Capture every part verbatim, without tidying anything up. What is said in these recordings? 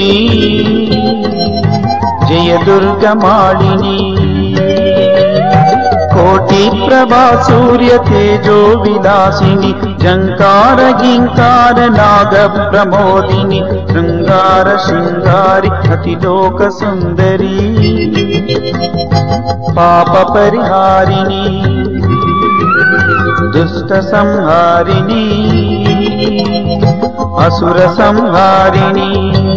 జయ దుర్గమాళిని కోటి ప్రభా సూర్య తేజో విలాసిని జంకార గింకార నాగ ప్రమోదిని శృంగార శృంగారి అతిలోక సుందరి పాప పరిహారిణి దుష్ట సంహారిణి అసుర సంహారిణి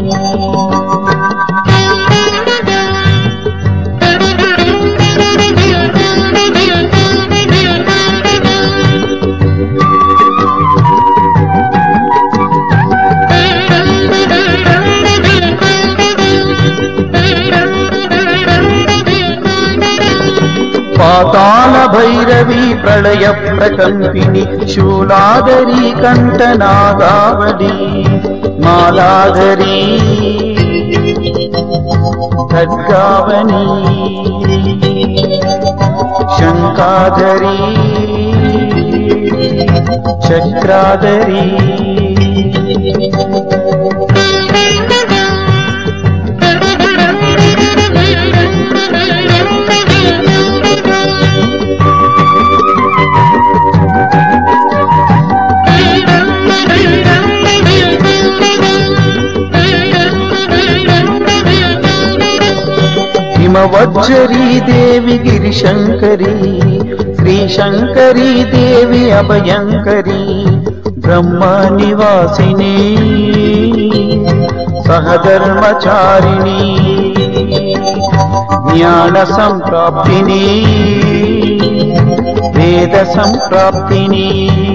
పాతాళ భైరవి ప్రళయ ప్రకంపిని శూలాధరి కంఠనాగావళి మాలాధరి ఖడ్గావని శంఖాధరి చక్రాధరి हिमवज्जरी देवी गिरिशंकरी श्रीशंकरी देवी अभयंकरी ब्रह्म निवासिनी सहधर्मचारिणी ज्ञान संप्राप्तिनी वेद संप्राप्तिनी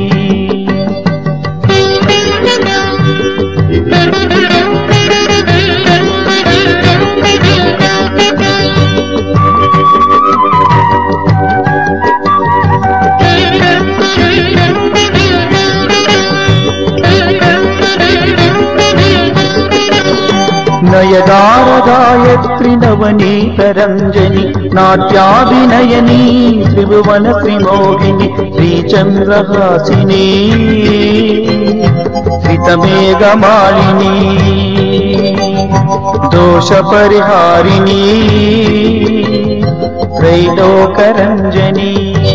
नयदार गायत्री नवनीत रंजनी नाट्याभिनयनी त्रिभुवन श्रीमोहिनी श्रीचंद्रहासिनी श्रितमेघमालिनी दोष परिहारिणी त्रैलोकरंजनी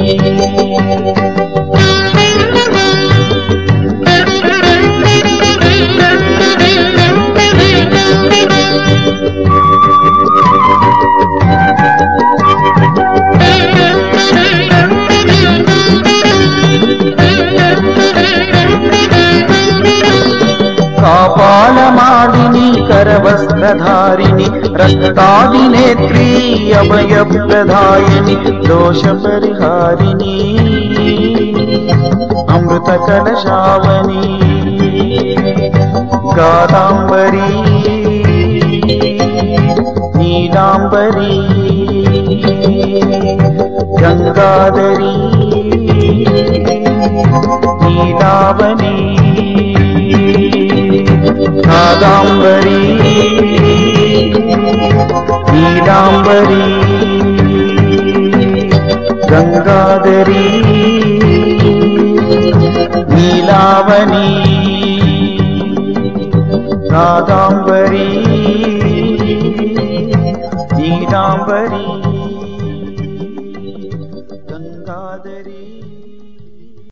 कापालमालिनी करवस्त्रधारिणी रक्तादिनेत्री अभयप्रदायिनी दोषपरिहारिणी अमृतकलशावनी गादाम्बरी नीलाम्बरी गंगाधरी नीलावनी कादाम्बरी नीलाम्बरी गंगाधरी नीलावनी कादाम्बरी नीलाम्बरी गंगाधरी।